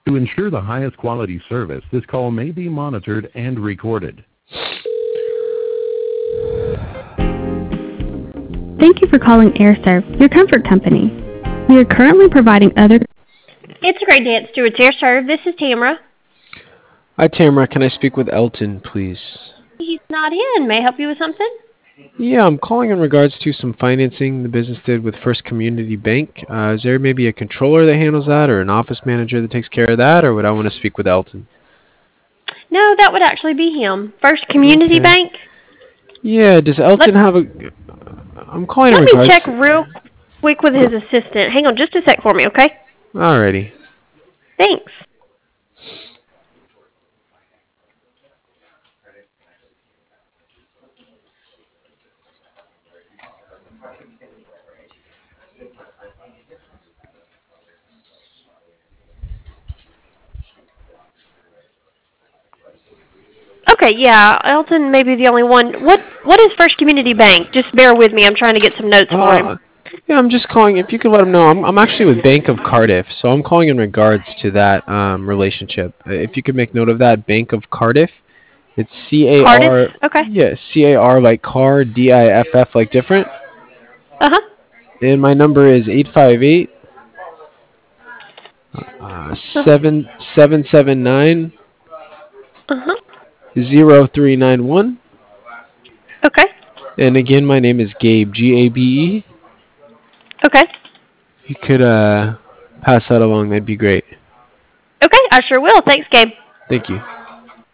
To ensure the highest quality service, this call may be monitored and recorded. Thank you for calling AirServe, your comfort company. We are currently providing other... It's a great day at Stewart's AirServe. This is Tamara. Hi, Tamara. Can I speak with Elton, please? He's not in. May I help you with something? Yeah, I'm calling in regards to some financing the business did with First Community Bank. Is there maybe a controller that handles that or an office manager that takes care of that, or would I want to speak with Elton? No, that would actually be him. First Community Bank? Yeah, does Elton have a... I'm calling in Let regards... me check real quick with his assistant. Hang on just a sec for me, okay? Alrighty. Thanks. Okay, yeah, Elton may be the only one. What is First Community Bank? Just bear with me. I'm trying to get some notes for him. Yeah, I'm just calling. If you could let him know, I'm actually with Bank of Cardiff, so I'm calling in regards to that relationship. If you could make note of that, Bank of Cardiff. It's C-A-R. Cardiff? Okay. Yeah, C-A-R like car, D-I-F-F like different. Uh-huh. And my number is 858 779 Uh-huh. 0391. Okay. And again, my name is Gabe, G-A-B-E. Okay. If you could pass that along, that'd be great. Okay, I sure will. Thanks, Gabe. Thank you.